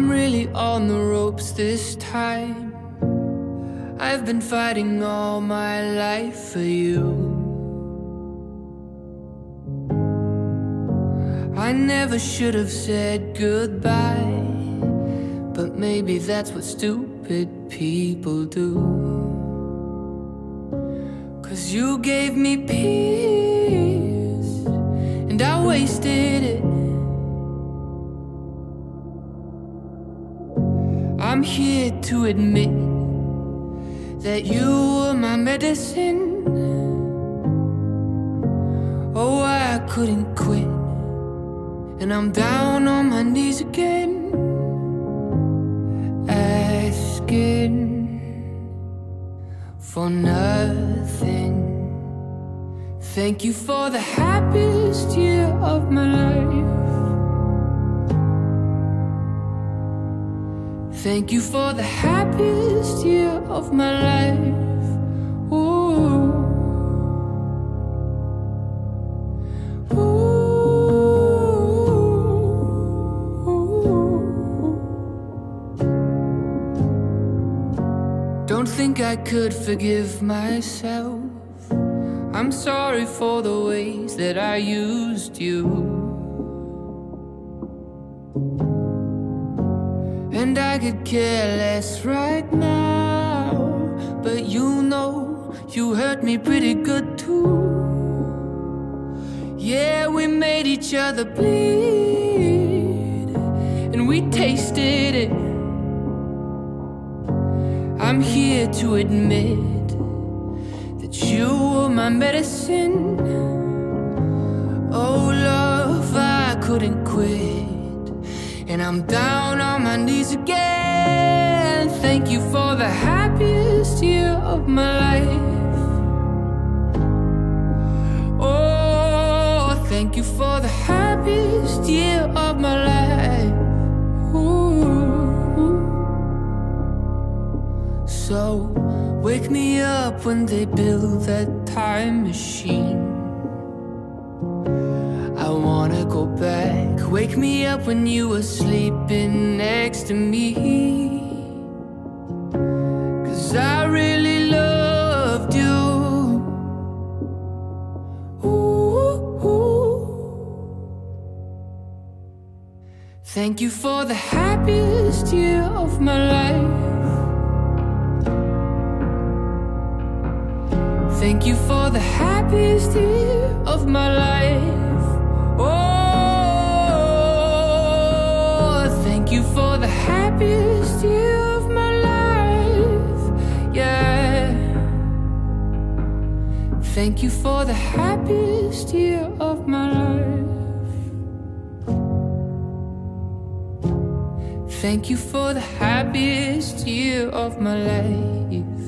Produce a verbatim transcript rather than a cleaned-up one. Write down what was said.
I'm really on the ropes this time. I've been fighting all my life for you. I never should have said goodbye, but maybe that's what stupid people do. 'Cause you gave me peace, and I wasted it. I'm here to admit that you were my medicine. Oh, I couldn't quit, and I'm down on my knees again, asking for nothing. Thank you for the happiest year of my life. Thank you for the happiest year of my life. Ooh. Don't think I could forgive myself. I'm sorry for the ways that I used you. And I could care less right now, but you know you hurt me pretty good too. Yeah, we made each other bleed, and we tasted it. I'm here to admit that you were my medicine. Oh, love, I couldn't quit, and I'm down on my knees again. Thank you for the happiest year of my life. Oh, thank you for the happiest year of my life. Ooh. So wake me up when they build that time machine. I wanna go back. Wake me up when you were sleeping next to me, 'cause I really loved you. Ooh, ooh. Thank you for the happiest year of my life. Thank you for the happiest year of my life. Oh, thank you for the happiest year of my life. Yeah. Thank you for the happiest year of my life. Thank you for the happiest year of my life.